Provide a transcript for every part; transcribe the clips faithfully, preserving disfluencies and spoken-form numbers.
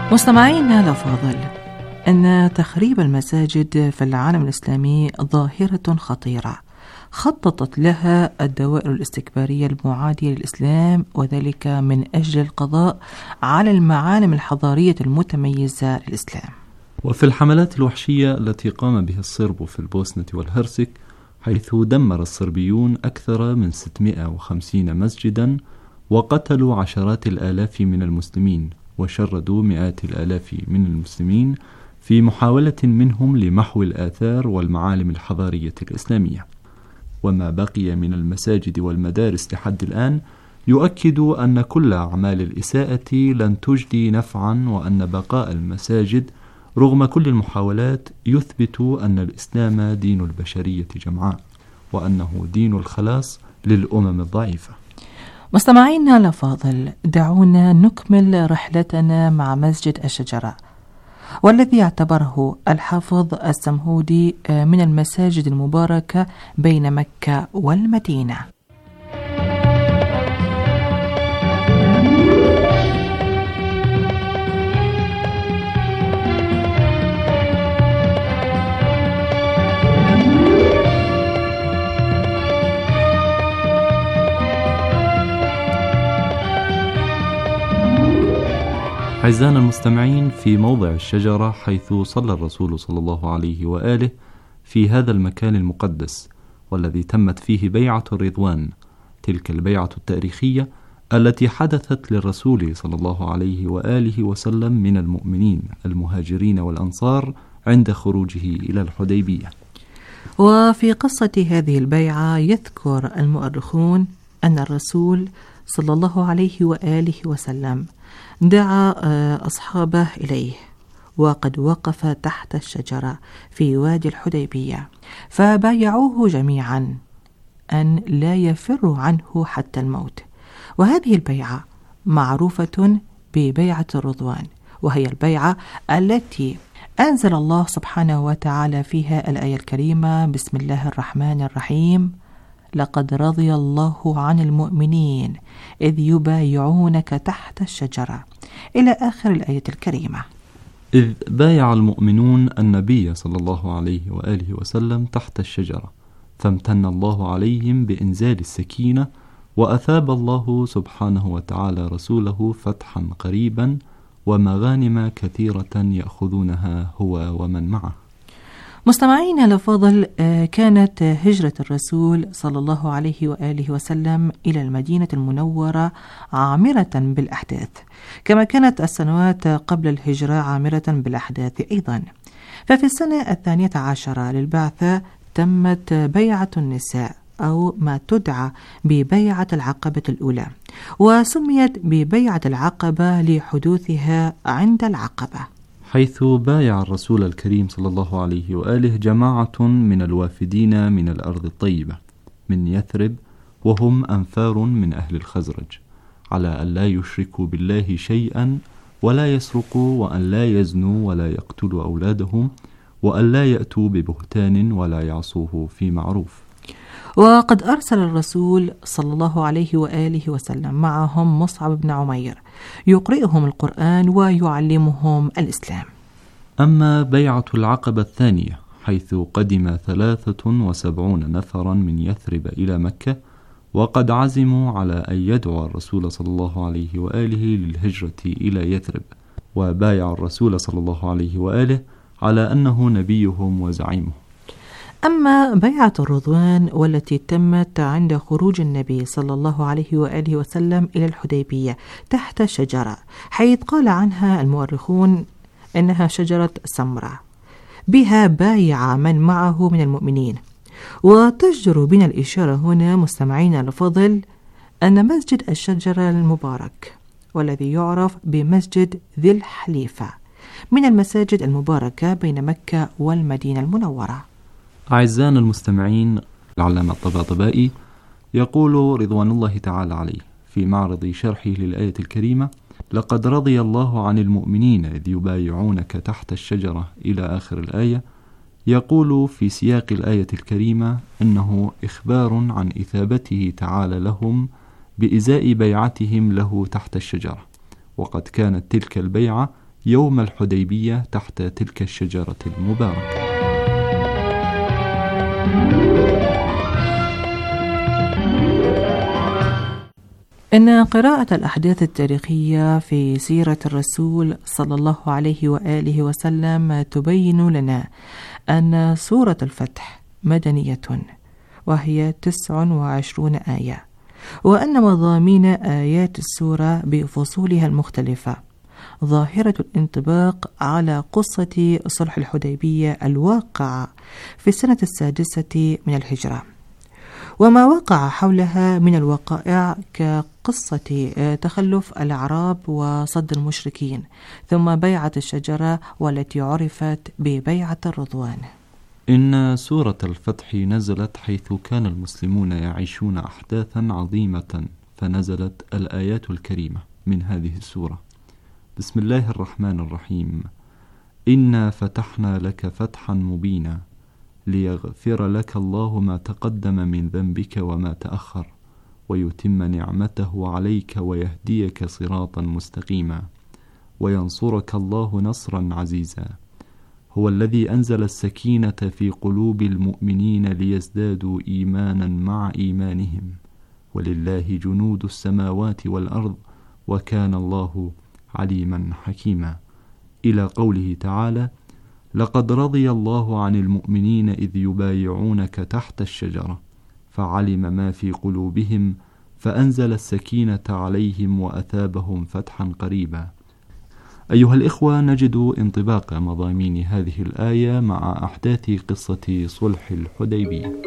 مستمعينا الأفاضل، أن تخريب المساجد في العالم الإسلامي ظاهرة خطيرة خططت لها الدوائر الاستكبارية المعادية للإسلام، وذلك من أجل القضاء على المعالم الحضارية المتميزة للإسلام. وفي الحملات الوحشية التي قام بها الصرب في البوسنة والهرسك، حيث دمر الصربيون أكثر من ستمائة وخمسين مسجدا وقتلوا عشرات الآلاف من المسلمين وشردوا مئات الآلاف من المسلمين في محاولة منهم لمحو الآثار والمعالم الحضارية الإسلامية. وما بقي من المساجد والمدارس لحد الآن يؤكد أن كل أعمال الإساءة لن تجدي نفعا، وأن بقاء المساجد رغم كل المحاولات يثبت أن الإسلام دين البشرية جمعاء، وأنه دين الخلاص للأمم الضعيفة. مستمعينا الأفاضل، دعونا نكمل رحلتنا مع مسجد الشجرة، والذي اعتبره الحافظ السمهودي من المساجد المباركة بين مكة والمدينة. أعزائنا المستمعين، في موضع الشجرة حيث صلى الرسول صلى الله عليه وآله في هذا المكان المقدس، والذي تمت فيه بيعة الرضوان، تلك البيعة التاريخية التي حدثت للرسول صلى الله عليه وآله وسلم من المؤمنين المهاجرين والأنصار عند خروجه إلى الحديبية. وفي قصة هذه البيعة يذكر المؤرخون أن الرسول صلى الله عليه وآله وسلم دعا أصحابه إليه، وقد وقف تحت الشجرة في وادي الحديبية، فبايعوه جميعا أن لا يفروا عنه حتى الموت. وهذه البيعة معروفة ببيعة الرضوان، وهي البيعة التي أنزل الله سبحانه وتعالى فيها الآية الكريمة: بسم الله الرحمن الرحيم، لقد رضي الله عن المؤمنين إذ يبايعونك تحت الشجرة، إلى آخر الآية الكريمة. إذ بايع المؤمنون النبي صلى الله عليه وآله وسلم تحت الشجرة، فامتن الله عليهم بإنزال السكينة، وأثاب الله سبحانه وتعالى رسوله فتحا قريبا ومغانم كثيرة يأخذونها هو ومن معه. مستمعينا الأفاضل، كانت هجرة الرسول صلى الله عليه وآله وسلم إلى المدينة المنورة عامرة بالأحداث، كما كانت السنوات قبل الهجرة عامرة بالأحداث أيضا. ففي السنة الثانية عشرة للبعثة تمت بيعة النساء، أو ما تدعى ببيعة العقبة الأولى، وسميت ببيعة العقبة لحدوثها عند العقبة، حيث بايع الرسول الكريم صلى الله عليه وآله جماعة من الوافدين من الأرض الطيبة من يثرب، وهم أنفار من أهل الخزرج، على أن لا يشركوا بالله شيئا، ولا يسرقوا، وأن لا يزنوا، ولا يقتلوا أولادهم، وأن لا يأتوا ببهتان، ولا يعصوه في معروف. وقد أرسل الرسول صلى الله عليه وآله وسلم معهم مصعب بن عمير يقرئهم القرآن ويعلمهم الإسلام. أما بيعة العقبة الثانية، حيث قدم ثلاثة وسبعون نفرا من يثرب إلى مكة، وقد عزموا على أن يدعو الرسول صلى الله عليه وآله للهجرة إلى يثرب، وبايع الرسول صلى الله عليه وآله على أنه نبيهم وزعيمهم. أما بيعة الرضوان والتي تمت عند خروج النبي صلى الله عليه وآله وسلم إلى الحديبية تحت شجرة، حيث قال عنها المؤرخون إنها شجرة سمرة، بها بايع من معه من المؤمنين. وتجدر بنا الإشارة هنا مستمعينا الفضل أن مسجد الشجرة المبارك، والذي يعرف بمسجد ذي الحليفة، من المساجد المباركة بين مكة والمدينة المنورة. أعزائنا المستمعين، العلامة الطباطبائي يقول رضوان الله تعالى عليه في معرض شرحه للآية الكريمة: لقد رضي الله عن المؤمنين إذ يبايعونك تحت الشجرة، إلى آخر الآية. يقول في سياق الآية الكريمة إنه إخبار عن إثابته تعالى لهم بإزاء بيعتهم له تحت الشجرة، وقد كانت تلك البيعة يوم الحديبية تحت تلك الشجرة المباركة. إن قراءة الأحداث التاريخية في سيرة الرسول صلى الله عليه وآله وسلم تبين لنا أن سورة الفتح مدنية وهي تسع وعشرون آية، وأن مضامين آيات السورة بفصولها المختلفة ظاهرة الانطباق على قصة صلح الحديبية الواقعة في السنة السادسة من الهجرة، وما وقع حولها من الوقائع كقصة تخلف الأعراب وصد المشركين، ثم بيعة الشجرة والتي عرفت ببيعة الرضوان. إن سورة الفتح نزلت حيث كان المسلمون يعيشون أحداثا عظيمة، فنزلت الآيات الكريمة من هذه السورة. بسم الله الرحمن الرحيم. إنا فتحنا لك فتحا مبينا ليغفر لك الله ما تقدم من ذنبك وما تأخر ويتم نعمته عليك ويهديك صراطا مستقيما وينصرك الله نصرا عزيزا. هو الذي أنزل السكينة في قلوب المؤمنين ليزدادوا إيمانا مع إيمانهم ولله جنود السماوات والأرض وكان الله عليما حكيما، إلى قوله تعالى: لقد رضي الله عن المؤمنين إذ يبايعونك تحت الشجرة فعلم ما في قلوبهم فأنزل السكينة عليهم وأثابهم فتحا قريبا. أيها الإخوة، نجد انطباق مضامين هذه الآية مع أحداث قصة صلح الحديبية.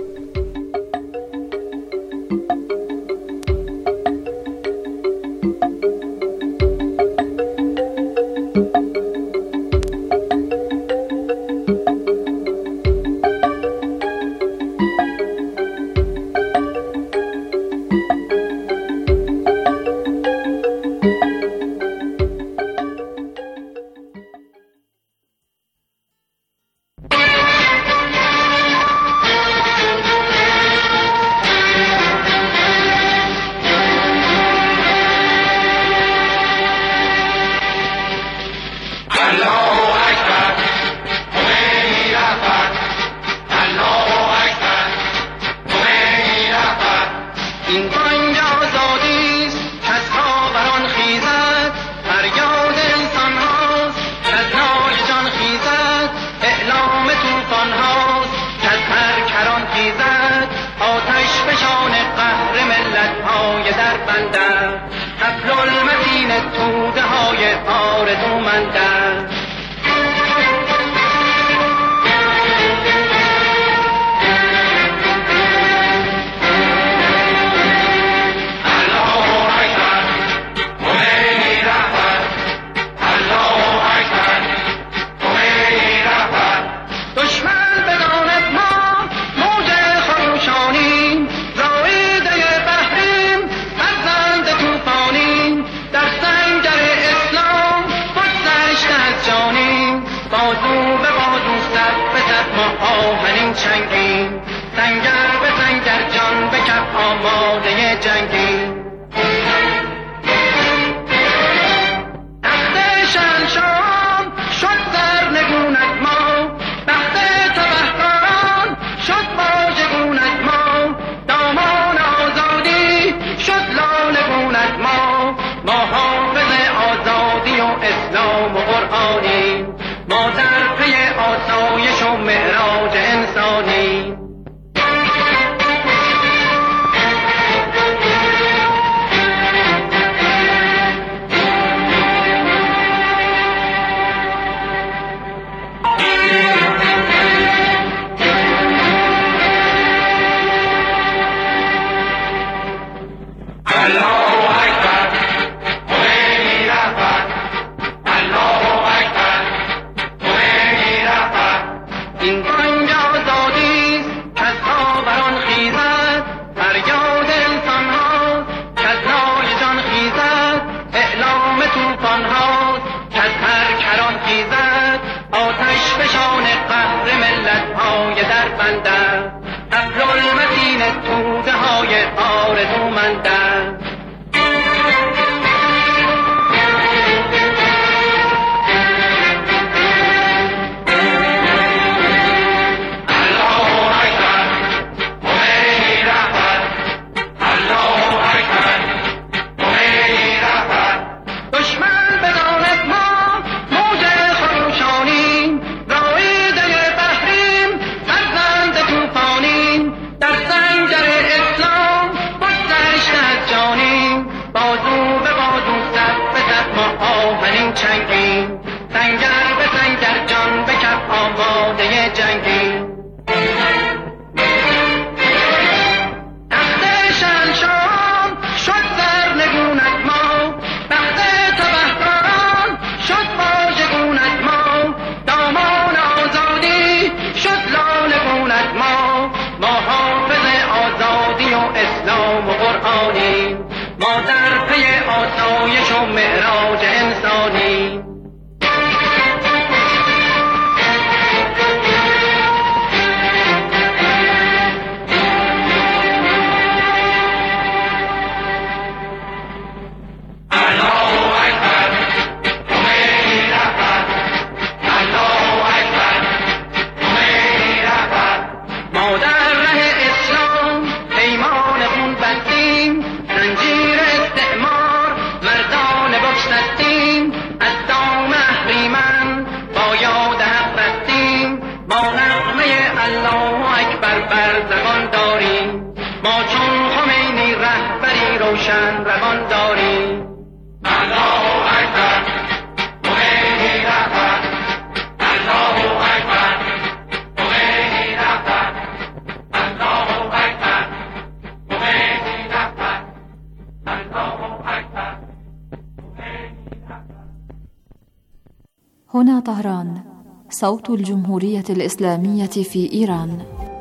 ستایش و معراج انسانی. روشن روان داریم. الله اکبر خمینی رهبر، الله اکبر خمینی رهبر، الله اکبر خمینی رهبر، الله اکبر خمینی رهبر. هنا طهران، صوت الجمهورية الإسلامية في إيران.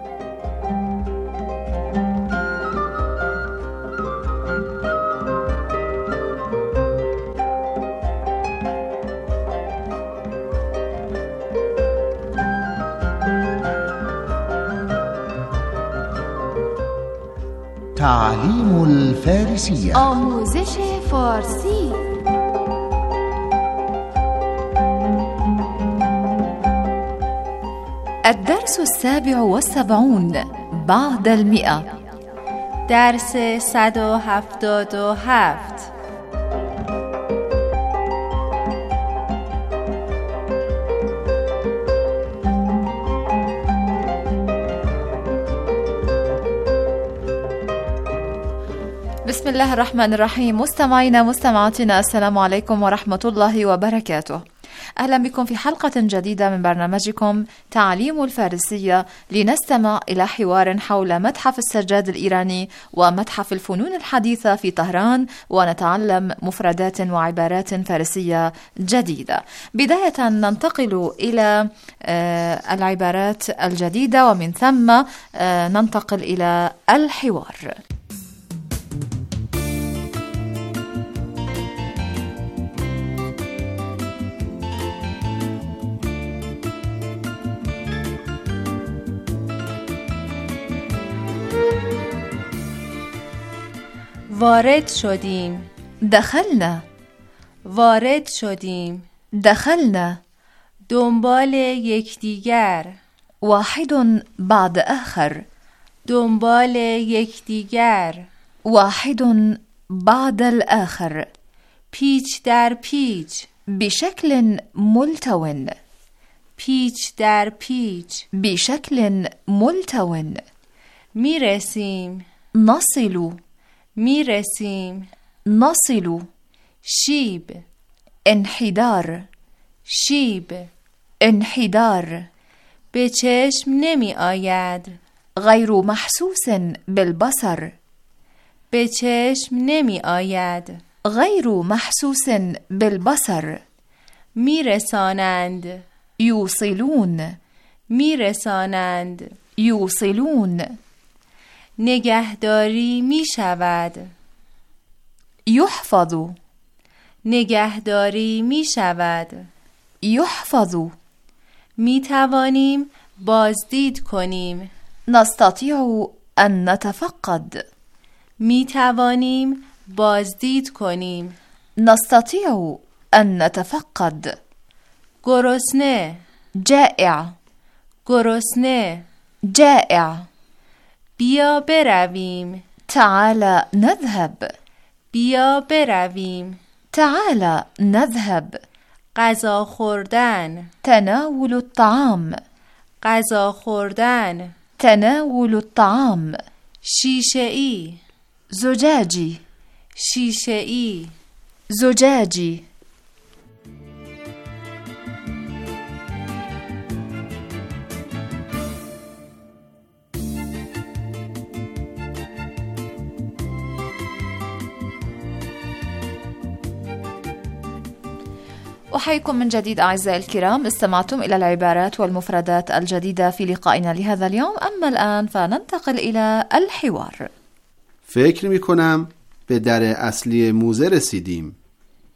تعليم الفارسية. آموزش فارسی. الدرس السابع والسبعون بعد المئة. درس صد و هفتاد و هفت. بسم الله الرحمن الرحيم. مستمعينا مستمعاتنا، السلام عليكم ورحمة الله وبركاته. أهلا بكم في حلقة جديدة من برنامجكم تعليم الفارسية، لنستمع إلى حوار حول متحف السجاد الإيراني ومتحف الفنون الحديثة في طهران، ونتعلم مفردات وعبارات فارسية جديدة. بداية ننتقل إلى العبارات الجديدة، ومن ثم ننتقل إلى الحوار. وارد شدیم. دخلنا. وارد شدیم. دخلنا. دنبال یکدیگر. واحد بعد آخر. دنبال یکدیگر. واحد بعد الآخر. پیچ در پیچ. بشكل ملتون. پیچ در پیچ. بشكل ملتون. میرسیم. نصل. میرسیم. نصل. شیب. انحدار. شیب. انحدار. به چشم نمی آید. غیر محسوس بالبصر. به چشم نمی آید. غیر محسوس بالبصر. میرسانند. یوصلون. میرسانند. یوصلون. نگهداری می شود. یحفظ. نگهداری می شود. یحفظ. می توانیم بازدید کنیم. نستطيع أن نتفقد. می توانیم بازدید کنیم. نستطيع أن نتفقد. گرسنه. جائع. گرسنه. جائع. بیا برویم. تعال نذهب. بیا برویم. تعال نذهب. غذا خوردن. تناول الطعام. غذا خوردن. تناول الطعام. شیشه‌ای. زجاجي. شیشه‌ای. زجاجي. أحييكم من جديد أعزائي الكرام. استمعتم إلى العبارات والمفردات الجديدة في لقائنا لهذا اليوم. أما الآن فننتقل إلى الحوار. فکر می کنم به در اصلی موزه رسیدیم.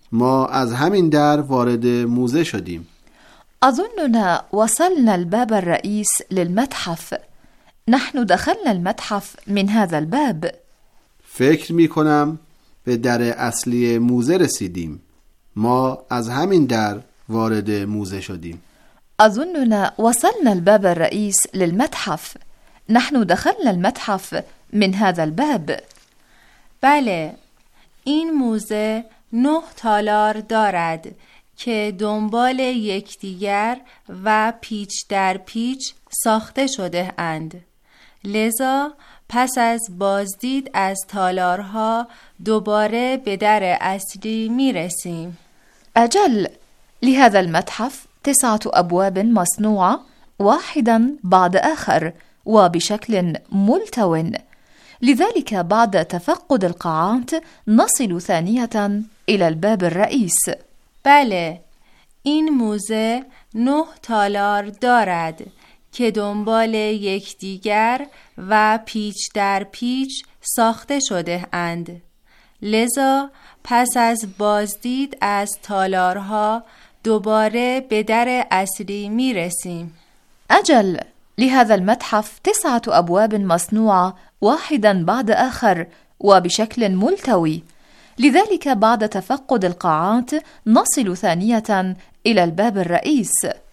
ما از همین در وارد موزه شدیم. أظننا وصلنا الباب الرئيس للمتحف. نحن دخلنا المتحف من هذا الباب. فکر می کنم به در اصلی موزه رسیدیم. ما از همین در وارد موزه شدیم. أظننا وصلنا الباب الرئيس للمتحف. نحن دخلنا المتحف من هذا الباب. بله، این موزه نه تالار دارد که دنبال یکدیگر و پیچ در پیچ ساخته شده اند. لذا پس از بازدید از تالارها دوباره به در اصلی می رسیم. أجل، لهذا المتحف تسعة أبواب مصنوعة واحدا بعد آخر وبشكل ملتو. لذلك بعد تفقد القاعات نصل ثانية إلى الباب الرئيس. بله، این موزه نه تالار دارد که دنبال یکدیگر و پیچ در پیچ ساخته شده اند. لذا پس از بازدید از تالارها دوباره به در اصلی می رسیم. أجل، لهذا المتحف تسعة أبواب مصنوعة واحدا بعد آخر وبشكل ملتوي. لذلك بعد تفقد القاعات نصل ثانية إلى الباب الرئيس.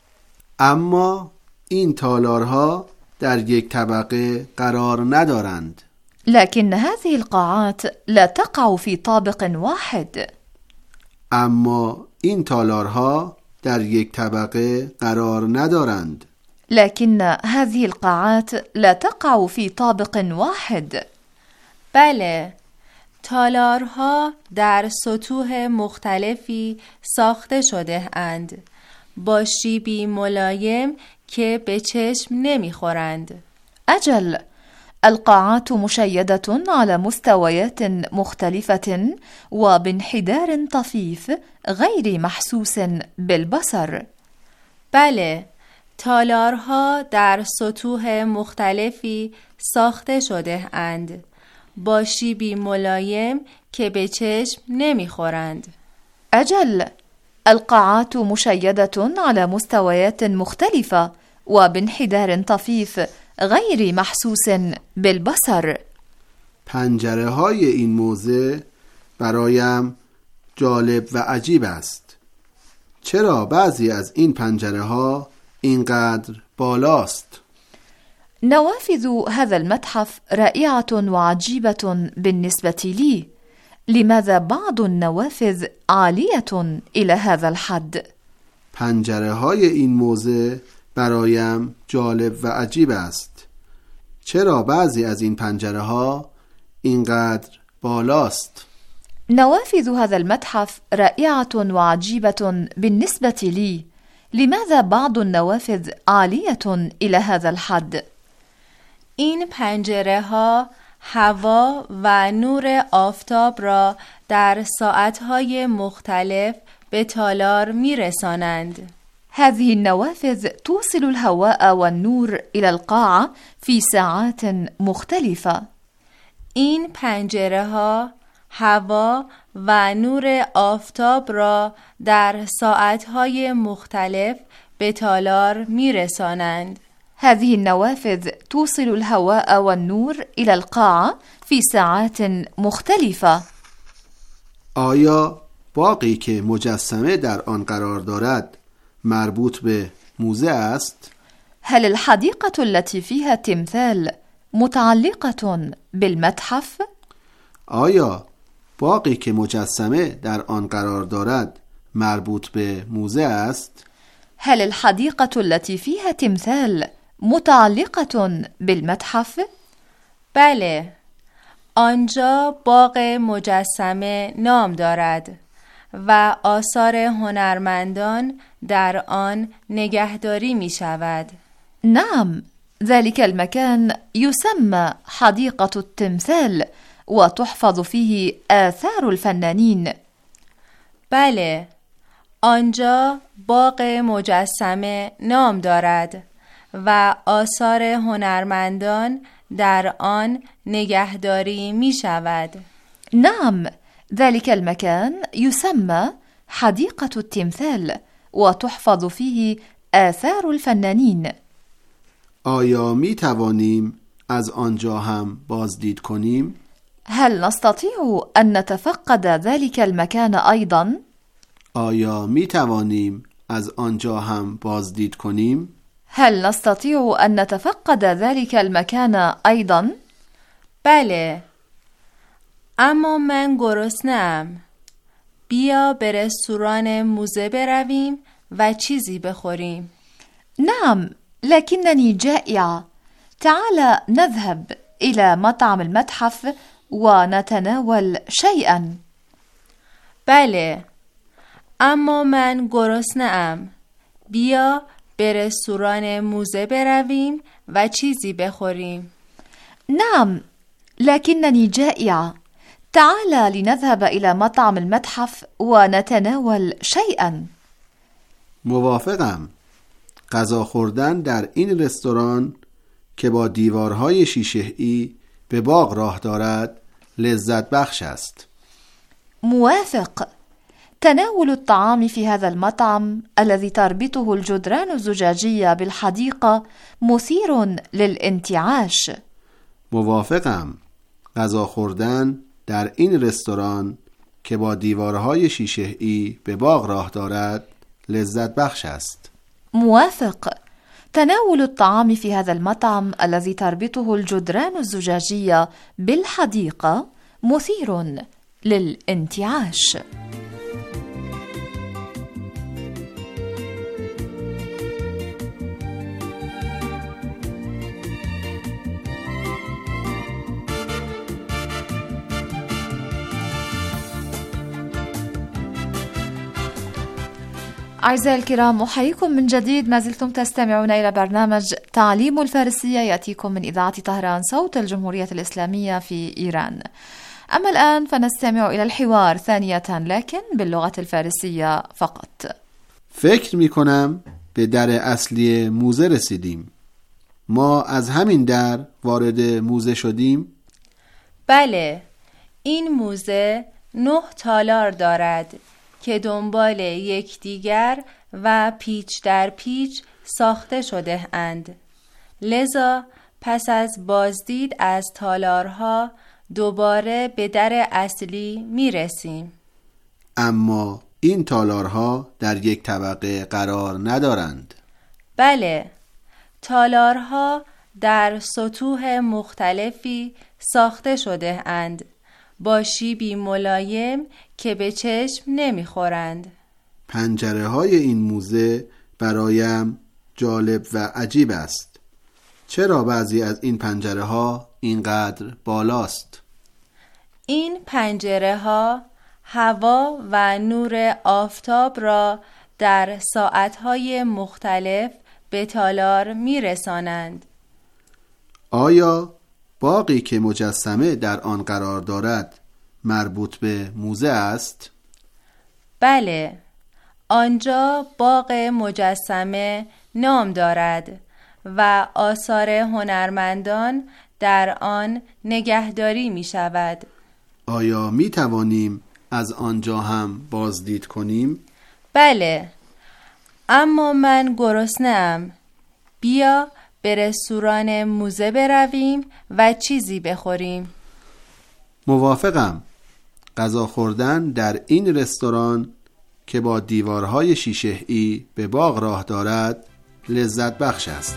اما این تالارها در یک طبقه قرار ندارند. لكن هذه القاعات لا تقع في طابق واحد. اما این تالارها در یک طبقه قرار ندارند. لكن هذه القاعات لا تقع في طابق واحد. بله، تالارها در سطوح مختلفی ساخته شده اند با شیبی ملایم که به چشم نمیخورند. أجل، القاعات مشيدة على مستويات مختلفة وبانحدار طفيف غير محسوس بالبصر. بله، تالارها در سطوح مختلفی ساخته شده اند با شیبی ملایم که به چشم نمیخورند. أجل، القاعات مشيدة على مستويات مختلفة وبانحدار طفيف غير محسوس بالبصر. پنجره های این موزه برایم جالب و عجیب است. چرا بعضی از این پنجره ها اینقدر بالاست؟ نوافذ هذا المتحف رائعة وعجيبة بالنسبة لي. لماذا بعض النوافذ عالية إلى هذا الحد؟ پنجره های این موزه برایم جالب و عجیب است. چرا بعضی از این پنجره ها اینقدر بالاست؟ نوافذ هذا المتحف رائعة وعجيبة بالنسبة لي. لماذا بعض النوافذ عالية إلى هذا الحد؟ این پنجره ها هوا و نور آفتاب را در ساعتهای مختلف به تالار می رسانند. هذه النوافذ توصل الهواء والنور إلى القاعة في ساعات مختلفة. این پنجره ها هوا و نور آفتاب را در ساعتهای مختلف به تالار می رسانند. هذه النوافذ توصل الهواء والنور إلى القاعة في ساعات مختلفة. آیا باغی که مجسمه در آن قرار دارد مربوط به موزه است؟ هل الحديقة التي فيها تمثال متعلقة بالمتحف؟ آیا باغی که مجسمه در آن قرار دارد مربوط به موزه است؟ هل الحديقة التي فيها تمثال متعلقة بالمتحف؟ بله، آنجا باغ مجسمه نام دارد و آثار هنرمندان در آن نگهداری می شود. نعم، ذلك المكان يسمى حديقة التمثال وتحفظ فيه آثار الفنانين. بله، آنجا باغ مجسمه نام دارد و آثار هنرمندان در آن نگهداری می شود. نعم، ذلك المكان يسمى حديقة التمثال وتحفظ فيه آثار الفنانين. آیا می توانیم از آنجا هم بازدید کنیم؟ هل نستطيع أن نتفقد ذلك المكان أيضا؟ آیا می توانیم از آنجا هم بازدید کنیم؟ هل نستطيع أن نتفقد ذلك المكان أيضا؟ بله، اما من گرسنه‌ام. بیا به رستوران موزه برویم و چیزی بخوریم. نعم، لكنني جائعة. تعال نذهب إلى مطعم المتحف ونتناول شيئا. بله، اما من گرسنه‌ام. بیا به رستوران موزه برویم و چیزی بخوریم. نعم، لكنني جائعة. تعال لنذهب إلى مطعم المتحف ونتناول شيئا. موافقم. غذا خوردن در این رستوران که با دیوارهای شیشه‌ای به باغ راه دارد لذت بخش است. موافق. تناول الطعام في هذا المطعم الذي تربطه الجدران الزجاجية بالحديقة مثير للانتعاش. موافقم. غذا خوردن در این رستوران که با دیوارهای شیشه‌ای به باغ راه دارد لذت بخش است. موافق. تناول الطعام في هذا المطعم الذي تربطه الجدران الزجاجية بالحديقة مثير للانتعاش. أعزائي الكرام، أحييكم من جديد. ما زلتم تستمعون إلى برنامج تعليم الفارسية يأتيكم من إذاعة طهران صوت الجمهورية الإسلامية في إيران. أما الآن فنستمع إلى الحوار ثانية لكن باللغة الفارسية فقط. فکر می کنم به در اصلی موزه رسیدیم. ما از همین در وارد موزه شدیم؟ بله، این موزه نه تالار دارد که دنبال یکدیگر و پیچ در پیچ ساخته شده اند. لذا پس از بازدید از تالارها دوباره به در اصلی می رسیم. اما این تالارها در یک طبقه قرار ندارند. بله، تالارها در سطوح مختلفی ساخته شده اند با شیبی ملایم که به چشم نمیخورند. پنجره های این موزه برایم جالب و عجیب است. چرا بعضی از این پنجره ها اینقدر بالاست؟ این پنجره ها هوا و نور آفتاب را در ساعتهای مختلف به تالار میرسانند. آیا باغی که مجسمه در آن قرار دارد مربوط به موزه است؟ بله، آنجا باغ مجسمه نام دارد و آثار هنرمندان در آن نگهداری می شود. آیا می توانیم از آنجا هم بازدید کنیم؟ بله، اما من گرسنه‌ام. بیا به رستوران موزه برویم و چیزی بخوریم. موافقم. غذا خوردن در این رستوران که با دیوارهای شیشه‌ای به باغ راه دارد لذت بخش است.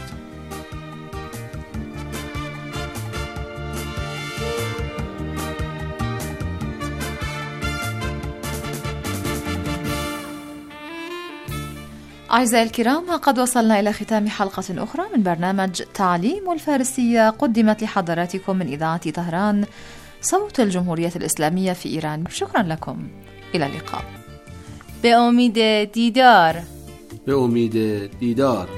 أعزائي الكرام، قد وصلنا إلى ختام حلقة أخرى من برنامج تعليم الفارسية قدمت لحضراتكم من إذاعة طهران صوت الجمهورية الإسلامية في إيران. شكرا لكم، إلى اللقاء. به امید دیدار. به امید دیدار.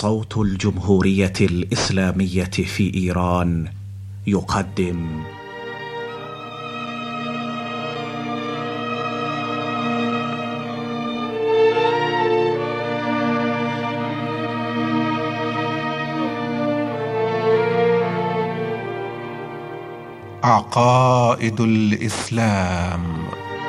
صوت الجمهورية الإسلامية في إيران يقدم عقائد الإسلام.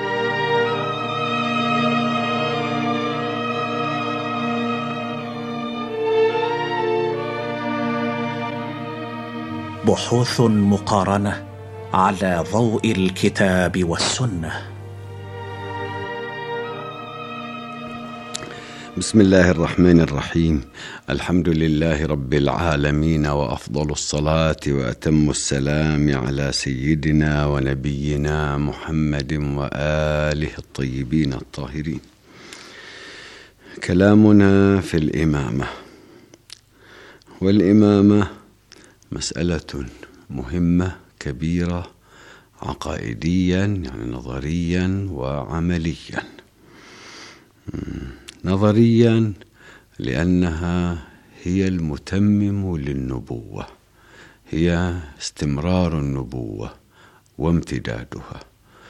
بحوث مقارنة على ضوء الكتاب والسنة. بسم الله الرحمن الرحيم. الحمد لله رب العالمين، وأفضل الصلاة وأتم السلام على سيدنا ونبينا محمد وآله الطيبين الطاهرين. كلامنا في الإمامة، والإمامة مسألة مهمة كبيرة عقائديا، يعني نظريا وعمليا. نظريا لأنها هي المتمم للنبوة، هي استمرار النبوة وامتدادها.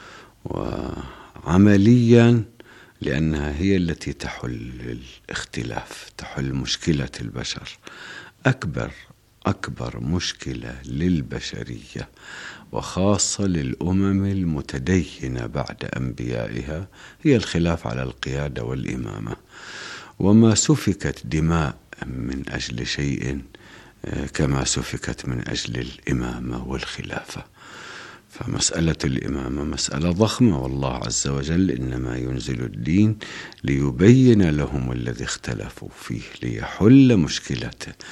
وعمليا لأنها هي التي تحل الاختلاف، تحل مشكلة البشر. أكبر أكبر مشكلة للبشرية وخاصة للأمم المتدينة بعد أنبيائها هي الخلاف على القيادة والإمامة، وما سفكت دماء من أجل شيء كما سفكت من أجل الإمامة والخلافة. فمسألة الإمامة مسألة ضخمة، والله عز وجل إنما ينزل الدين ليبين لهم الذي اختلفوا فيه، ليحل مشكلة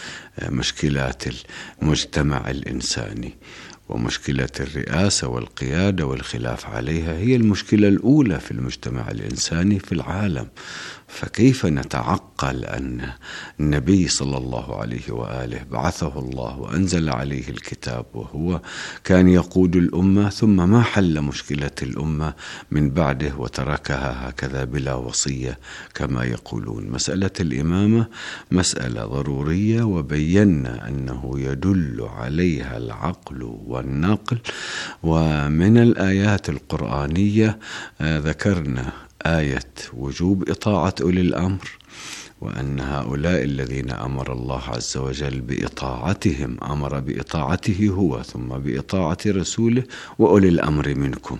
مشكلات المجتمع الإنساني. ومشكلة الرئاسة والقيادة والخلاف عليها هي المشكلة الأولى في المجتمع الإنساني في العالم. فكيف نتعقل أن النبي صلى الله عليه وآله بعثه الله وأنزل عليه الكتاب وهو كان يقود الأمة، ثم ما حل مشكلة الأمة من بعده وتركها هكذا بلا وصية كما يقولون؟ مسألة الإمامة مسألة ضرورية، وبينا أنه يدل عليها العقل والنقل. ومن الآيات القرآنية ذكرنا آية وجوب إطاعة أولي الأمر، وأن هؤلاء الذين أمر الله عز وجل بإطاعتهم أمر بإطاعته هو ثم بإطاعة رسوله وأولي الأمر منكم.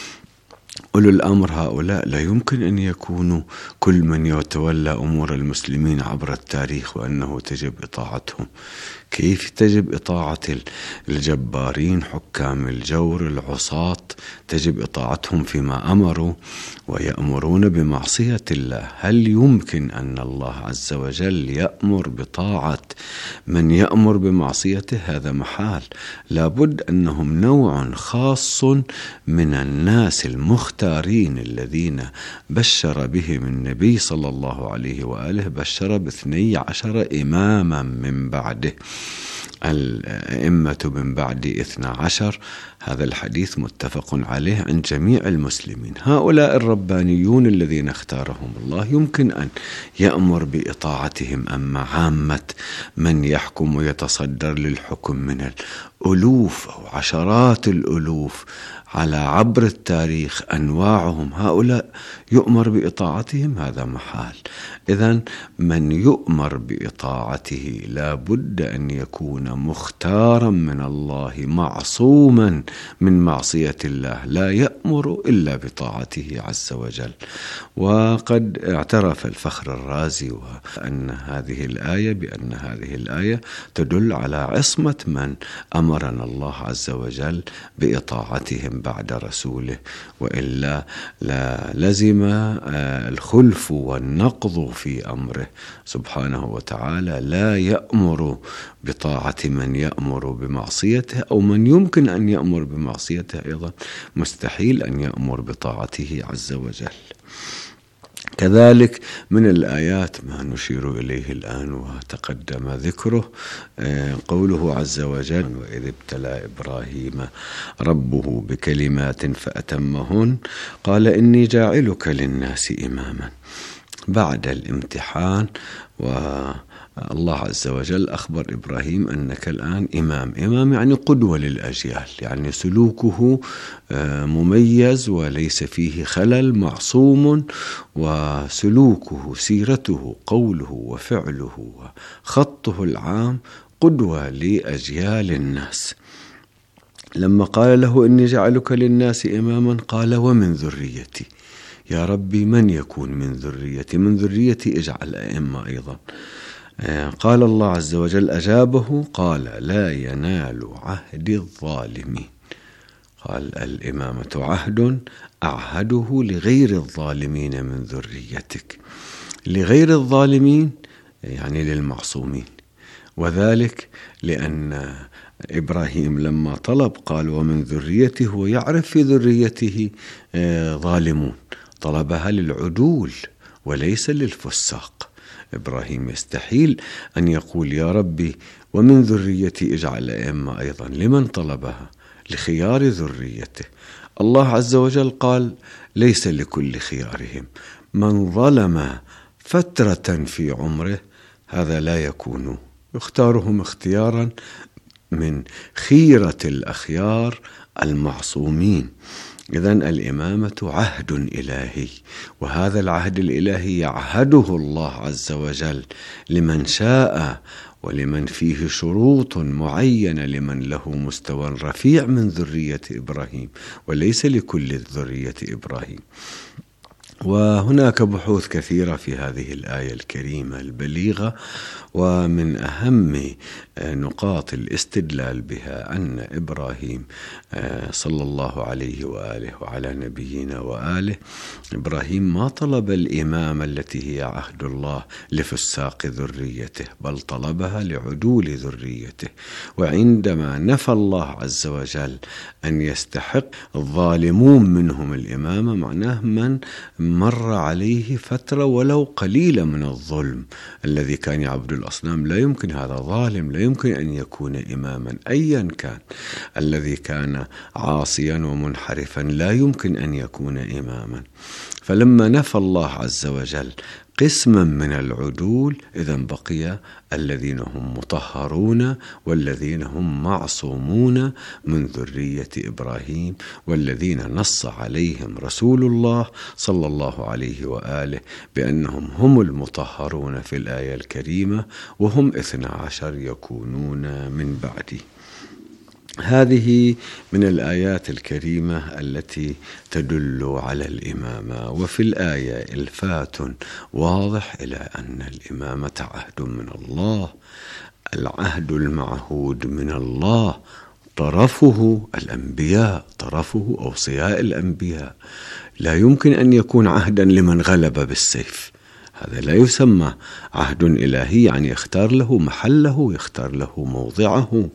أولي الأمر هؤلاء لا يمكن أن يكونوا كل من يتولى أمور المسلمين عبر التاريخ وأنه تجب إطاعتهم. كيف تجب إطاعة الجبارين حكام الجور العصاة؟ تجب إطاعتهم فيما أمروا ويأمرون بمعصية الله. هل يمكن أن الله عز وجل يأمر بطاعة من يأمر بمعصيته؟ هذا محال. لابد أنهم نوع خاص من الناس المختارين الذين بشر بهم النبي صلى الله عليه وآله، بشر باثني عشر إماما من بعده، الأئمة من بعد اثنى عشر. هذا الحديث متفق عليه عن جميع المسلمين. هؤلاء الربانيون الذين اختارهم الله يمكن أن يأمر بإطاعتهم، أما عامة من يحكم ويتصدر للحكم من الألوف أو عشرات الألوف على عبر التاريخ أنواعهم، هؤلاء يؤمر بإطاعتهم؟ هذا محال. إذن من يؤمر بإطاعته لا بد أن يكون مختارا من الله، معصوما من معصية الله، لا يأمر إلا بطاعته عز وجل. وقد اعترف الفخر الرازي وأن هذه الآية بأن هذه الآية تدل على عصمة من أمرنا الله عز وجل بإطاعتهم بعد رسوله، وإلا لا لزم الخلف والنقض في أمره سبحانه وتعالى. لا يأمر بطاعة من يأمر بمعصيته، أو من يمكن أن يأمر بمعصيته أيضا مستحيل أن يأمر بطاعته عز وجل. كذلك من الآيات ما نشير إليه الآن وتقدم ذكره قوله عز وجل: وإذ ابتلى إبراهيم ربه بكلمات فأتمهن قال إني جاعلك للناس إماما. بعد الامتحان الله عز وجل أخبر إبراهيم أنك الآن إمام. إمام يعني قدوة للأجيال، يعني سلوكه مميز وليس فيه خلل، معصوم، وسلوكه سيرته قوله وفعله وخطه العام قدوة لأجيال الناس. لما قال له إني جعلك للناس إماما قال ومن ذريتي، يا ربي من يكون من ذريتي؟ من ذريتي اجعل أئمة أيضا. قال الله عز وجل أجابه قال لا ينال عهد الظالمين. قال الإمامة عهد أعهده لغير الظالمين من ذريتك. لغير الظالمين يعني للمعصومين، وذلك لأن إبراهيم لما طلب قال ومن ذريته ويعرف في ذريته ظالمون، طلبها للعدول وليس للفساق. إبراهيم يستحيل أن يقول يا ربي ومن ذريتي اجعل أئمة أيضا. لمن طلبها؟ لخيار ذريته. الله عز وجل قال ليس لكل خيارهم، من ظلم فترة في عمره هذا لا يكون، يختارهم اختيارا من خيرة الأخيار المعصومين. إذن الإمامة عهد إلهي، وهذا العهد الإلهي يعهده الله عز وجل لمن شاء ولمن فيه شروط معينة، لمن له مستوى رفيع من ذرية إبراهيم وليس لكل ذرية إبراهيم. وهناك بحوث كثيرة في هذه الآية الكريمة البليغة، ومن أهم نقاط الاستدلال بها أن إبراهيم صلى الله عليه وآله وعلى نبينا وآله، إبراهيم ما طلب الإمامة التي هي عهد الله لفساق ذريته، بل طلبها لعدول ذريته. وعندما نفى الله عز وجل أن يستحق الظالمون منهم الإمامة، معناه من مر عليه فترة ولو قليلة من الظلم. الذي كان يعبد الأصنام لا يمكن، هذا ظالم، لا يمكن أن يكون إماما أيا كان. الذي كان عاصيا ومنحرفا لا يمكن أن يكون إماما. فلما نفى الله عز وجل قسما من العدول، إذن بقي الذين هم مطهرون والذين هم معصومون من ذرية إبراهيم، والذين نص عليهم رسول الله صلى الله عليه وآله بأنهم هم المطهرون في الآية الكريمة، وهم اثنى عشر يكونون من بعده. هذه من الآيات الكريمة التي تدل على الإمامة. وفي الآية الفات واضح إلى أن الإمامة عهد من الله، العهد المعهود من الله، طرفه الأنبياء، طرفه أوصياء الأنبياء. لا يمكن أن يكون عهدا لمن غلب بالسيف، هذا لا يسمى عهد إلهي، يعني يختار له محله، يختار له موضعه.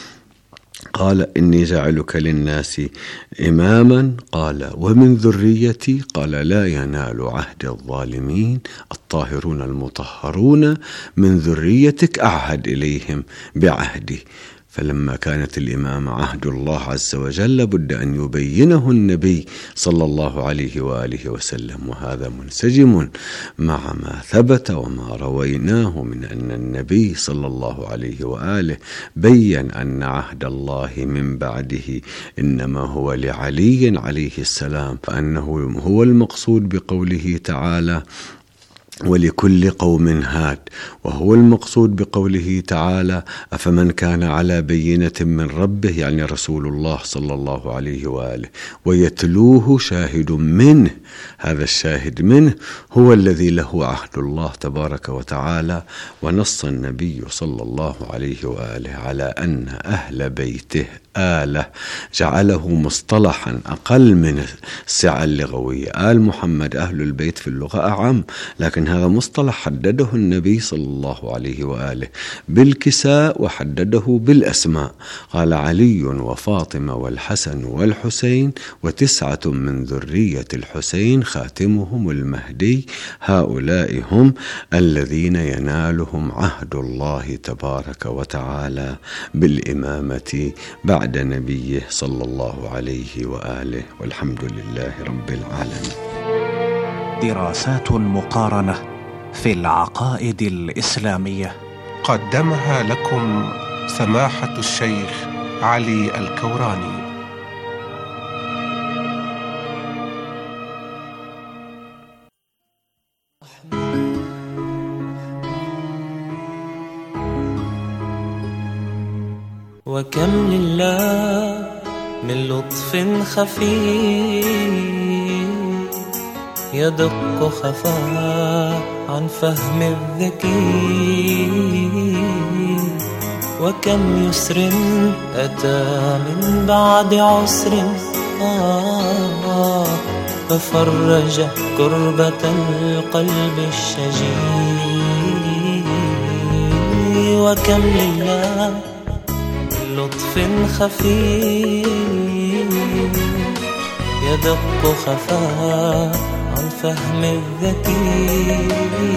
قال إني جعلك للناس إماما، قال ومن ذريتي، قال لا ينال عهد الظالمين. الطاهرون المطهرون من ذريتك أعهد إليهم بعهدي. فلما كانت الإمامة عهد الله عز وجل لابد أن يبينه النبي صلى الله عليه وآله وسلم، وهذا منسجم مع ما ثبت وما رويناه من أن النبي صلى الله عليه وآله بيّن أن عهد الله من بعده إنما هو لعلي عليه السلام، فأنه هو المقصود بقوله تعالى ولكل قوم هاد، وهو المقصود بقوله تعالى أفمن كان على بينة من ربه، يعني رسول الله صلى الله عليه وآله، ويتلوه شاهد منه، هذا الشاهد منه هو الذي له عهد الله تبارك وتعالى. ونص النبي صلى الله عليه وآله على أن أهل بيته آله، جعله مصطلحا أقل من السعة اللغوية. آل محمد أهل البيت في اللغة أعم، لكن هذا مصطلح حدده النبي صلى الله عليه وآله بالكساء وحدده بالأسماء. قال علي وفاطمة والحسن والحسين وتسعة من ذرية الحسين خاتمهم المهدي، هؤلاء هم الذين ينالهم عهد الله تبارك وتعالى بالإمامة بعد نبيه صلى الله عليه وآله، والحمد لله رب العالمين. دراسات مقارنة في العقائد الإسلامية قدمها لكم سماحة الشيخ علي الكوراني. وكم لله من لطف خفي يدق خفاء عن فهم الذكي، وكم يسر أتى من بعد عسر آه ففرج كربة القلب الشجي. وكم لله لطف خفي يدق خفاء عن فهم الذكي،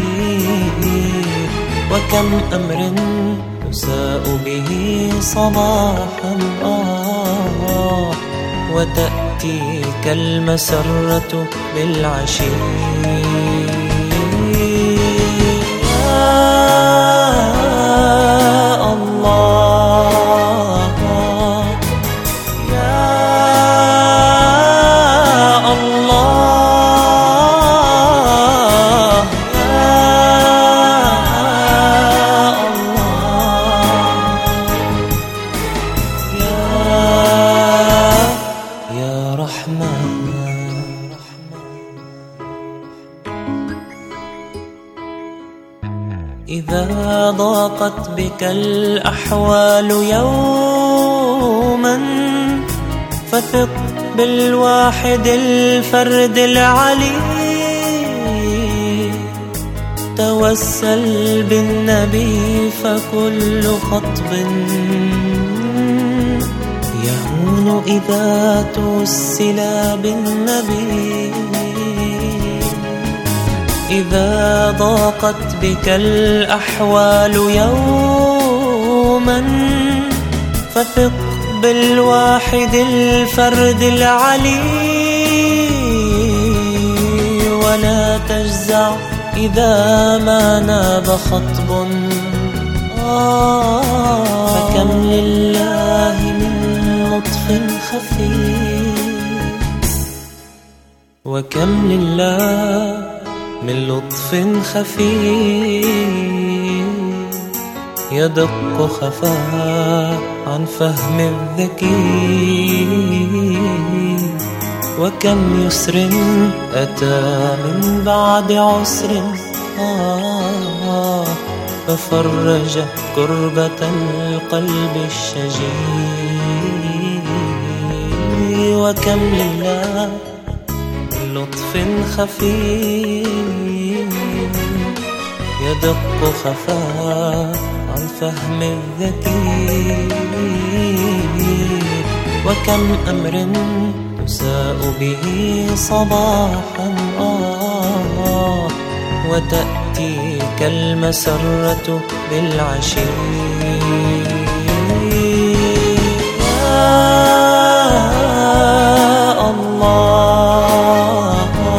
وكم أمر يساء به صباحا آه وتأتيك المسرة بالعشي. إذا ضاقت بك الأحوال يوما فثق بالواحد الفرد العلي، توسل بالنبي فكل خطب يهون إذا توسل بالنبي. إذا ضاقت بك الأحوال يوما فثق بالواحد الفرد العلي، ولا تجزع إذا ما ناب خطب آه فكم لله من لطف خفي، وكم لله من لطف خفي يدق خفاء عن فهم الذكي، وكم يسر أتى من بعد عسر آه ففرج كربة القلب الشجي. وكم لله لطف خفي يدق خفاء عن فهم الذكي، وكم أمر تساء به صباحا آه وتأتيك المسرة بالعشي. يا الله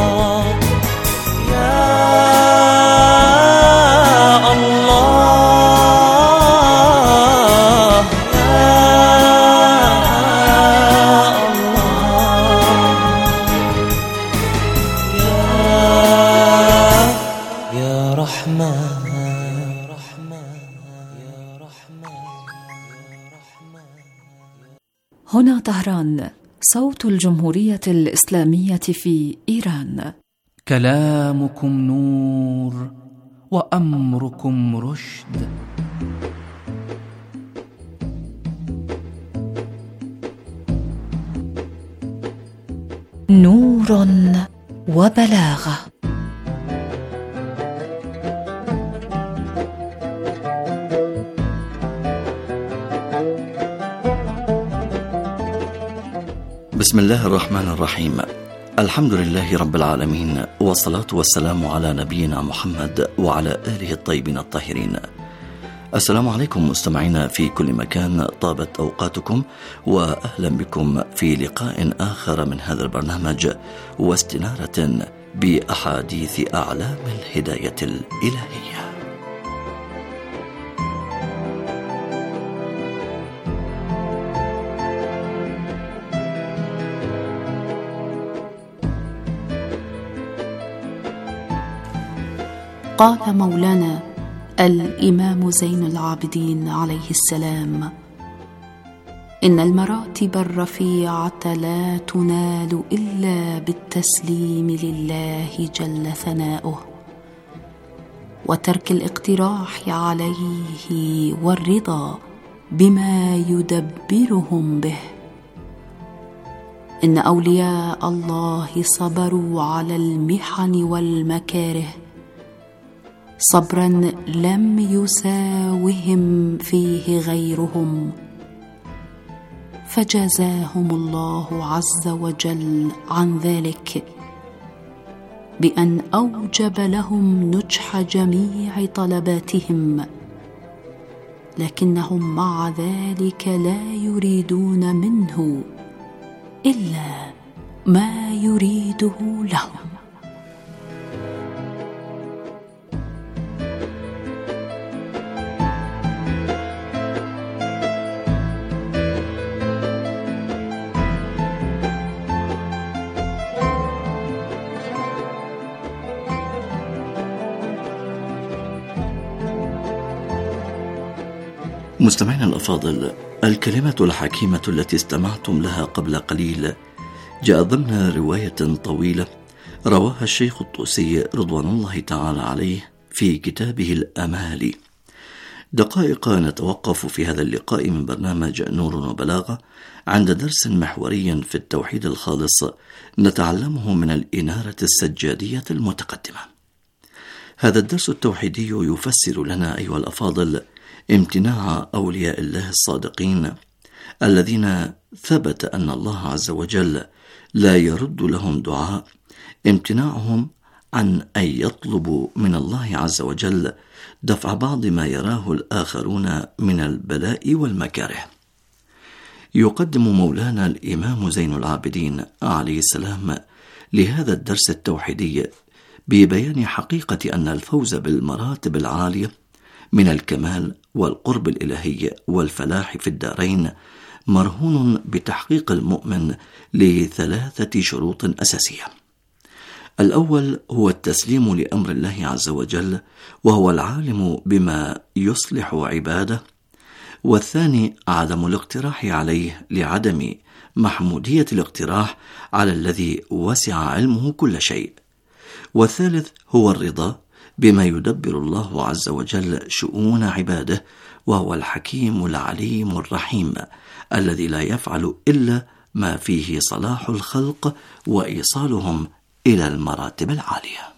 هنا طهران، صوت الجمهورية الإسلامية في إيران. كلامكم نور وأمركم رشد. نور وبلاغة. بسم الله الرحمن الرحيم. الحمد لله رب العالمين، والصلاة والسلام على نبينا محمد وعلى آله الطيبين الطاهرين. السلام عليكم مستمعينا في كل مكان، طابت أوقاتكم وأهلا بكم في لقاء آخر من هذا البرنامج واستنارة بأحاديث أعلام الهداية الإلهية. قال مولانا الإمام زين العابدين عليه السلام: إن المراتب الرفيعة لا تنال إلا بالتسليم لله جل ثناؤه، وترك الاقتراح عليه والرضا بما يدبرهم به. إن أولياء الله صبروا على المحن والمكاره صبرا لم يساوهم فيه غيرهم، فجزاهم الله عز وجل عن ذلك بأن أوجب لهم نجح جميع طلباتهم، لكنهم مع ذلك لا يريدون منه إلا ما يريده لهم. مستمعينا الأفاضل، الكلمة الحكيمة التي استمعتم لها قبل قليل جاء ضمن رواية طويلة رواها الشيخ الطوسي رضوان الله تعالى عليه في كتابه الأمالي. دقائق نتوقف في هذا اللقاء من برنامج نور وبلاغة عند درس محوري في التوحيد الخالص نتعلمه من الإنارة السجادية المتقدمة. هذا الدرس التوحيدي يفسر لنا أيها الأفاضل امتناع أولياء الله الصادقين الذين ثبت أن الله عز وجل لا يرد لهم دعاء، امتناعهم عن أن يطلبوا من الله عز وجل دفع بعض ما يراه الآخرون من البلاء والمكاره. يقدم مولانا الإمام زين العابدين عليه السلام لهذا الدرس التوحيدي ببيان حقيقة أن الفوز بالمراتب العالية من الكمال والقرب الإلهي والفلاح في الدارين مرهون بتحقيق المؤمن لثلاثة شروط أساسية. الأول هو التسليم لأمر الله عز وجل، وهو العالم بما يصلح عباده. والثاني عدم الاقتراح عليه لعدم محمودية الاقتراح على الذي وسع علمه كل شيء. والثالث هو الرضا بما يدبر الله عز وجل شؤون عباده، وهو الحكيم العليم الرحيم الذي لا يفعل إلا ما فيه صلاح الخلق وإيصالهم إلى المراتب العالية.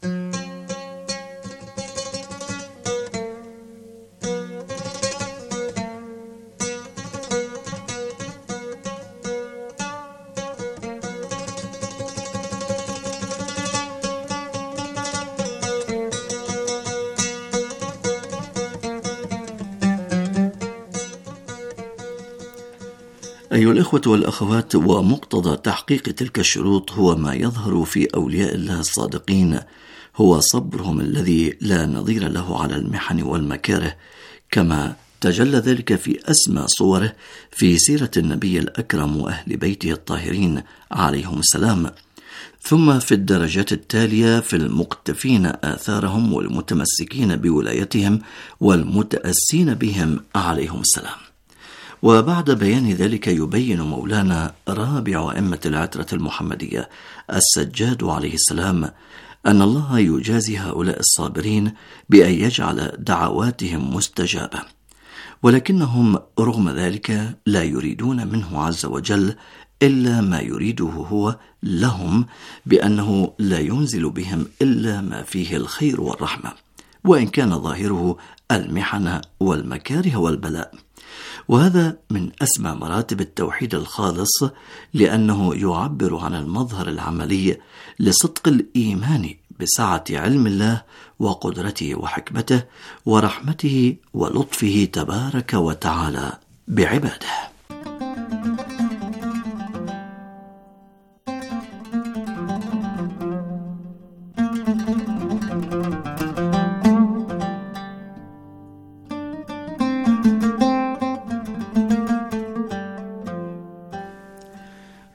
أيها الإخوة والأخوات، ومقتضى تحقيق تلك الشروط هو ما يظهر في أولياء الله الصادقين، هو صبرهم الذي لا نظير له على المحن والمكاره، كما تجلى ذلك في أسمى صوره في سيرة النبي الأكرم وأهل بيته الطاهرين عليهم السلام، ثم في الدرجات التالية في المقتفين آثارهم والمتمسكين بولايتهم والمتأسين بهم عليهم السلام. وبعد بيان ذلك يبين مولانا رابع أئمة العترة المحمدية السجاد عليه السلام أن الله يجازي هؤلاء الصابرين بأن يجعل دعواتهم مستجابة، ولكنهم رغم ذلك لا يريدون منه عز وجل إلا ما يريده هو لهم، بأنه لا ينزل بهم إلا ما فيه الخير والرحمة، وإن كان ظاهره المحن والمكاره والبلاء. وهذا من أسمى مراتب التوحيد الخالص، لأنه يعبر عن المظهر العملي لصدق الإيمان بسعة علم الله وقدرته وحكمته ورحمته ولطفه تبارك وتعالى بعباده.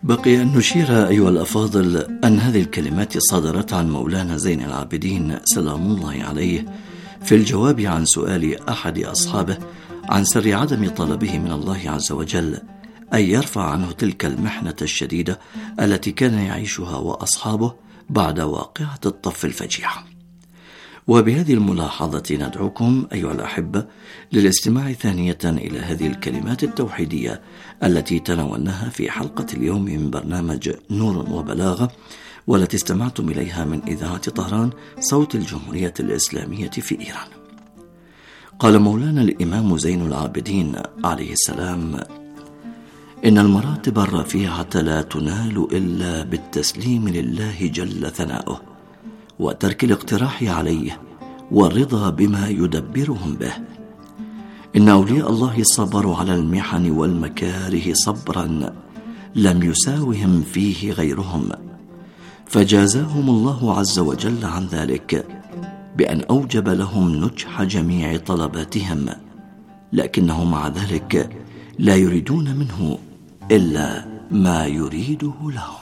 بقي أن نشير أيها الأفاضل أن هذه الكلمات صدرت عن مولانا زين العابدين سلام الله عليه في الجواب عن سؤال أحد أصحابه عن سر عدم طلبه من الله عز وجل أن يرفع عنه تلك المحنة الشديدة التي كان يعيشها وأصحابه بعد واقعة الطف الفجيعة. وبهذه الملاحظة ندعوكم أيها الأحبة للاستماع ثانية إلى هذه الكلمات التوحيدية التي تناولناها في حلقة اليوم من برنامج نور وبلاغة، والتي استمعتم إليها من إذاعة طهران صوت الجمهورية الإسلامية في إيران. قال مولانا الإمام زين العابدين عليه السلام: إن المراتب الرفيعة لا تنال إلا بالتسليم لله جل ثناؤه، وترك الاقتراح عليه، والرضا بما يدبرهم به. إن أولياء الله صبروا على المحن والمكاره صبرا لم يساوهم فيه غيرهم، فجازاهم الله عز وجل عن ذلك بأن أوجب لهم نجح جميع طلباتهم، لكنهم مع ذلك لا يريدون منه إلا ما يريده لهم.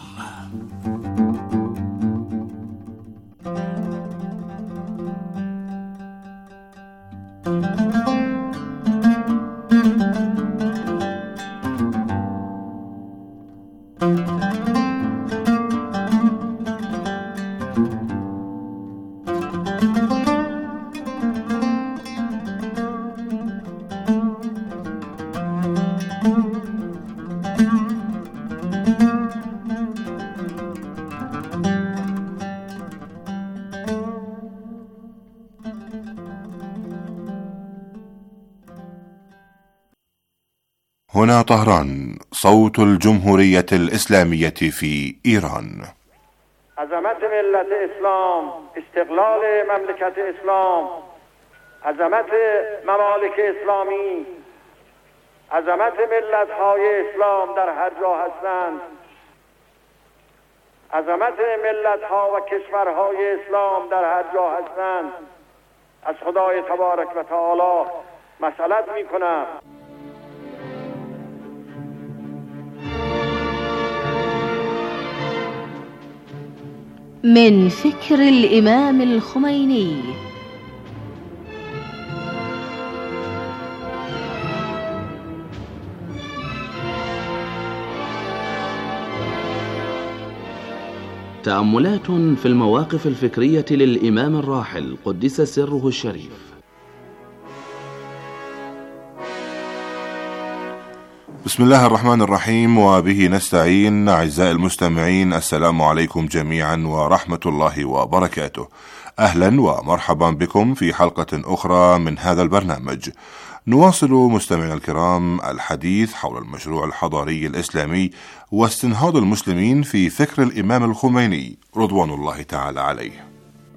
هنا طهران صوت الجمهورية الإسلامية في إيران. عظمت ملت اسلام، استقلال مملکت اسلام، عظمت ممالک اسلامی، عظمت ملت های اسلام در هر جا هستند، عظمت ملت ها و کشورهای اسلام در هر جا هستند. از خدای تبارک و تعالی مسئلت می کنم من فكر الإمام الخميني. تأملات في المواقف الفكرية للإمام الراحل قدس سره الشريف. بسم الله الرحمن الرحيم، وبه نستعين. أعزائي المستمعين، السلام عليكم جميعا ورحمة الله وبركاته. أهلا ومرحبا بكم في حلقة أخرى من هذا البرنامج. نواصل مستمعينا الكرام الحديث حول المشروع الحضاري الإسلامي واستنهاض المسلمين في فكر الإمام الخميني رضوان الله تعالى عليه.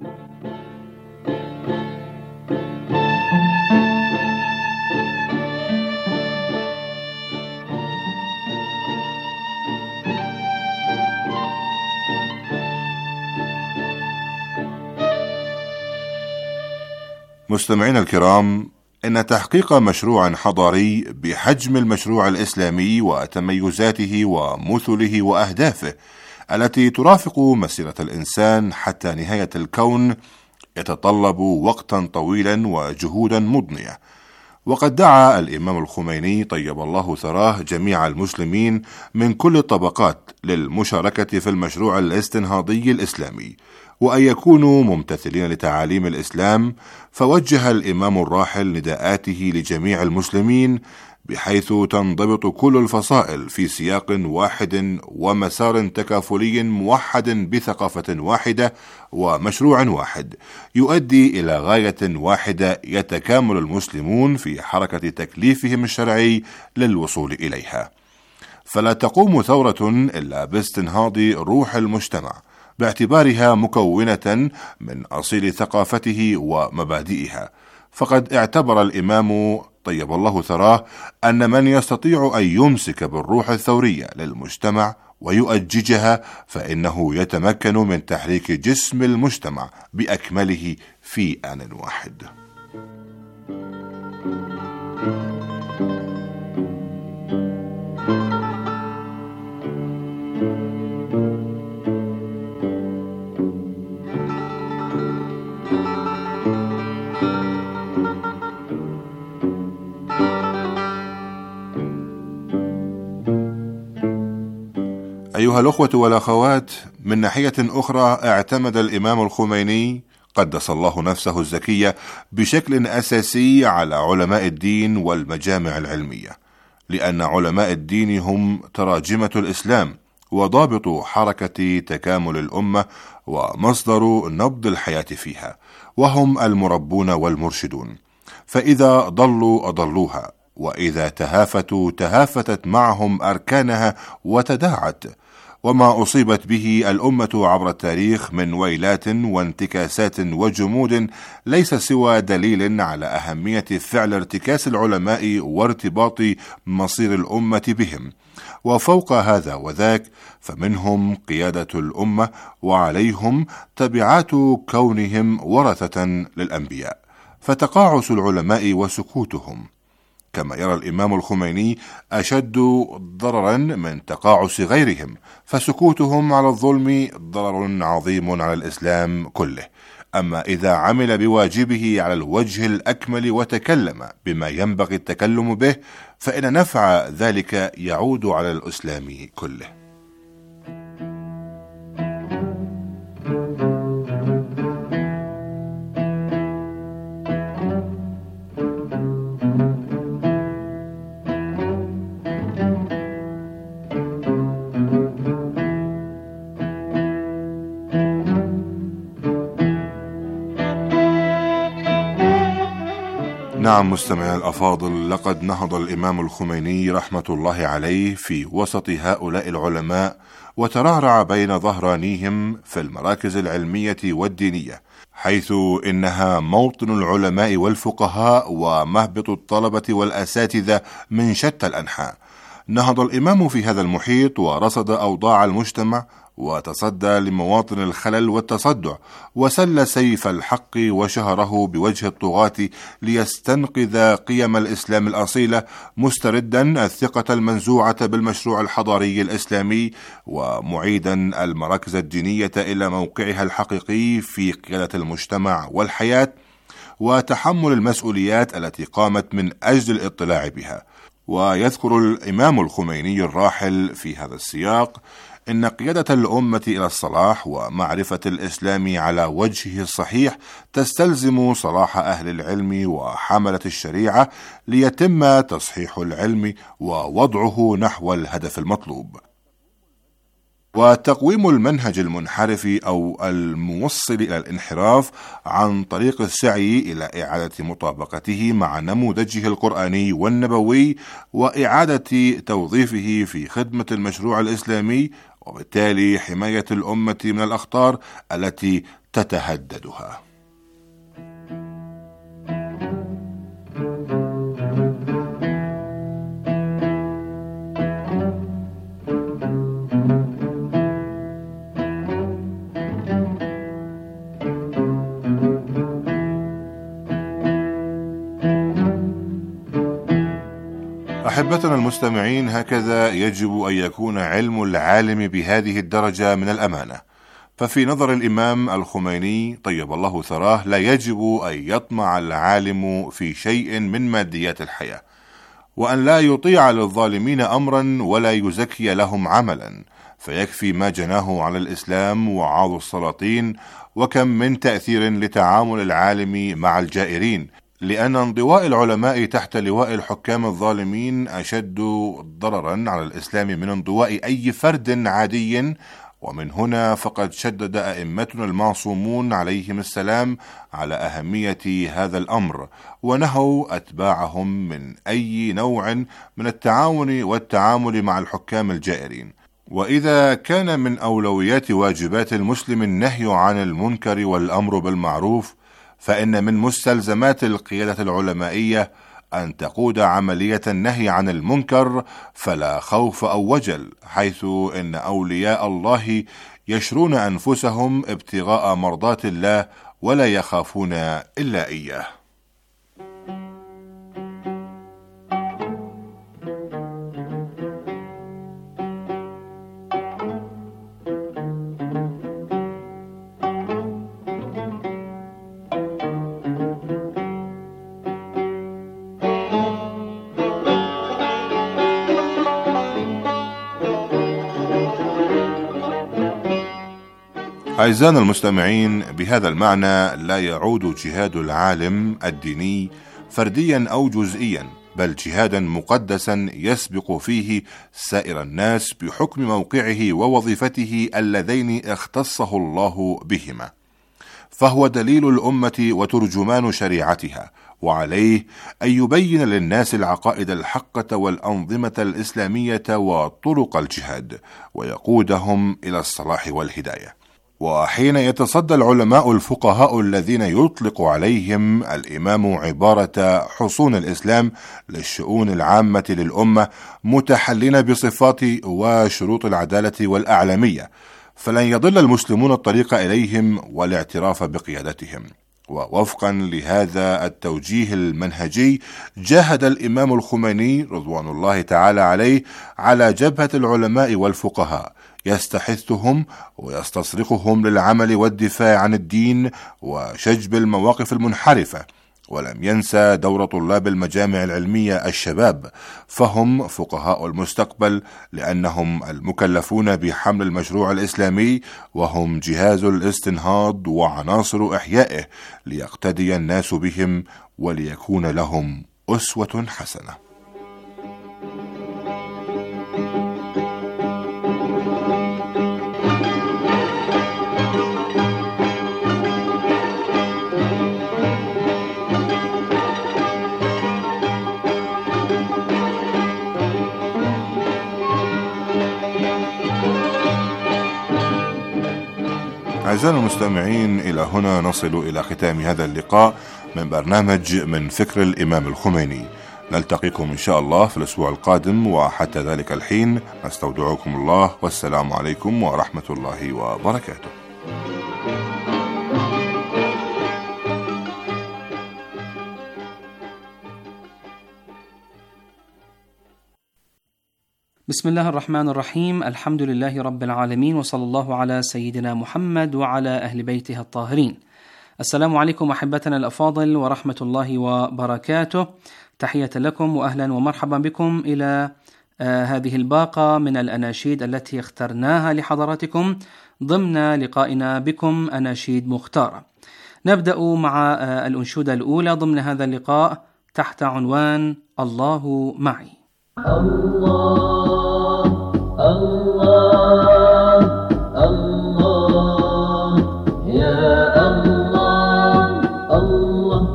مستمعينا الكرام، إن تحقيق مشروع حضاري بحجم المشروع الإسلامي وتميزاته ومثله وأهدافه التي ترافق مسيرة الإنسان حتى نهاية الكون يتطلب وقتا طويلا وجهودا مضنية. وقد دعا الإمام الخميني طيب الله ثراه جميع المسلمين من كل الطبقات للمشاركة في المشروع الاستنهاضي الإسلامي، وأن يكونوا ممتثلين لتعاليم الإسلام. فوجه الإمام الراحل نداءاته لجميع المسلمين بحيث تنضبط كل الفصائل في سياق واحد ومسار تكافلي موحد بثقافة واحدة ومشروع واحد يؤدي إلى غاية واحدة يتكامل المسلمون في حركة تكليفهم الشرعي للوصول إليها. فلا تقوم ثورة إلا باستنهاض روح المجتمع باعتبارها مكونة من أصيل ثقافته ومبادئها. فقد اعتبر الإمام طيب الله ثراه أن من يستطيع أن يمسك بالروح الثورية للمجتمع ويؤججها فإنه يتمكن من تحريك جسم المجتمع بأكمله في آن واحد. أيها الأخوة والأخوات، من ناحية أخرى اعتمد الإمام الخميني قدس الله نفسه الزكية بشكل أساسي على علماء الدين والمجامع العلمية، لأن علماء الدين هم تراجمة الإسلام وضابط حركة تكامل الأمة ومصدر نبض الحياة فيها، وهم المربون والمرشدون، فإذا ضلوا أضلوها، وإذا تهافتوا تهافتت معهم أركانها وتداعت. وما أصيبت به الأمة عبر التاريخ من ويلات وانتكاسات وجمود ليس سوى دليل على أهمية فعل ارتكاس العلماء وارتباط مصير الأمة بهم. وفوق هذا وذاك فمنهم قيادة الأمة، وعليهم تبعات كونهم ورثة للأنبياء، فتقاعس العلماء وسكوتهم كما يرى الإمام الخميني أشد ضررا من تقاعس غيرهم، فسكوتهم على الظلم ضرر عظيم على الإسلام كله. أما إذا عمل بواجبه على الوجه الأكمل وتكلم بما ينبغي التكلم به، فإن نفع ذلك يعود على الإسلام كله. نعم مستمعي الأفاضل، لقد نهض الإمام الخميني رحمة الله عليه في وسط هؤلاء العلماء، وترعرع بين ظهرانيهم في المراكز العلمية والدينية، حيث إنها موطن العلماء والفقهاء ومهبط الطلبة والأساتذة من شتى الأنحاء. نهض الإمام في هذا المحيط ورصد أوضاع المجتمع، وتصدى لمواطن الخلل والتصدع، وسل سيف الحق وشهره بوجه الطغاة ليستنقذ قيم الإسلام الأصيلة، مستردا الثقة المنزوعة بالمشروع الحضاري الإسلامي، ومعيدا المراكز الدينية إلى موقعها الحقيقي في قيادة المجتمع والحياة وتحمل المسؤوليات التي قامت من أجل الاطلاع بها. ويذكر الإمام الخميني الراحل في هذا السياق إن قيادة الأمة إلى الصلاح ومعرفة الإسلام على وجهه الصحيح تستلزم صلاح أهل العلم وحملة الشريعة، ليتم تصحيح العلم ووضعه نحو الهدف المطلوب. وتقويم المنهج المنحرف أو الموصل إلى الانحراف عن طريق السعي إلى إعادة مطابقته مع نموذجه القرآني والنبوي، وإعادة توظيفه في خدمة المشروع الإسلامي، وبالتالي حماية الأمة من الأخطار التي تتهددها. أحبتنا المستمعين، هكذا يجب أن يكون علم العالم بهذه الدرجة من الأمانة. ففي نظر الإمام الخميني طيب الله ثراه لا يجب أن يطمع العالم في شيء من ماديات الحياة، وأن لا يطيع للظالمين أمرا ولا يزكي لهم عملا، فيكفي ما جناه على الإسلام وعاض السلاطين، وكم من تأثير لتعامل العالم مع الجائرين، لأن انضواء العلماء تحت لواء الحكام الظالمين أشد ضررا على الإسلام من انضواء أي فرد عادي. ومن هنا فقد شدد أئمتنا المعصومون عليهم السلام على أهمية هذا الأمر، ونهوا أتباعهم من أي نوع من التعاون والتعامل مع الحكام الجائرين. وإذا كان من أولويات واجبات المسلم النهي عن المنكر والأمر بالمعروف، فإن من مستلزمات القيادة العلمائية أن تقود عملية النهي عن المنكر فلا خوف أو وجل، حيث إن أولياء الله يشرون أنفسهم ابتغاء مرضات الله ولا يخافون إلا إياه. أعزائنا المستمعين، بهذا المعنى لا يعود جهاد العالم الديني فرديا أو جزئيا، بل جهادا مقدسا يسبق فيه سائر الناس بحكم موقعه ووظيفته اللذين اختصه الله بهما، فهو دليل الأمة وترجمان شريعتها، وعليه أن يبين للناس العقائد الحقة والأنظمة الإسلامية وطرق الجهاد، ويقودهم إلى الصلاح والهداية. وحين يتصدى العلماء الفقهاء الذين يطلق عليهم الإمام عبارة حصون الإسلام للشؤون العامة للأمة متحلين بصفات وشروط العدالة والأعلمية، فلن يضل المسلمون الطريق إليهم والاعتراف بقيادتهم. ووفقا لهذا التوجيه المنهجي جاهد الإمام الخميني رضوان الله تعالى عليه على جبهة العلماء والفقهاء، يستحثهم ويستصرخهم للعمل والدفاع عن الدين وشجب المواقف المنحرفة، ولم ينسى دور طلاب المجامع العلمية الشباب، فهم فقهاء المستقبل، لأنهم المكلفون بحمل المشروع الإسلامي، وهم جهاز الاستنهاض وعناصر إحيائه، ليقتدي الناس بهم وليكون لهم أسوة حسنة. أعزائنا المستمعين، إلى هنا نصل إلى ختام هذا اللقاء من برنامج من فكر الإمام الخميني. نلتقيكم إن شاء الله في الأسبوع القادم، وحتى ذلك الحين نستودعكم الله، والسلام عليكم ورحمة الله وبركاته. بسم الله الرحمن الرحيم. الحمد لله رب العالمين، وصلى الله على سيدنا محمد وعلى أهل بيته الطاهرين. السلام عليكم أحبتنا الأفاضل ورحمة الله وبركاته. تحية لكم وأهلا ومرحبا بكم إلى آه هذه الباقة من الأناشيد التي اخترناها لحضراتكم ضمن لقائنا بكم أناشيد مختارة. نبدأ مع آه الأنشودة الأولى ضمن هذا اللقاء تحت عنوان الله معي. الله الله الله يا الله الله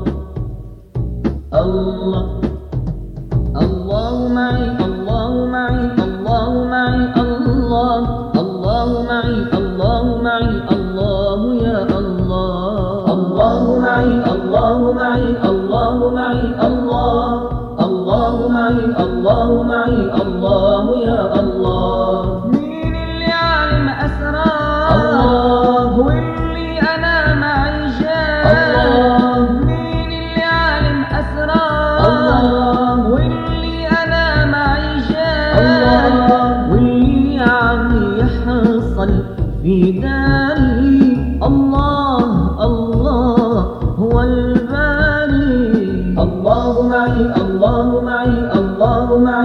الله الله معي الله معي الله معي الله الله معي الله معي الله يا الله الله معي الله معي الله معي الله الله معي الله معي الله يا الله. مين اللي عالم أسرار الله واللي أنا معي جاه الله. مين اللي عالم أسرار الله واللي أنا معي جاه الله. واللي عم يحصل في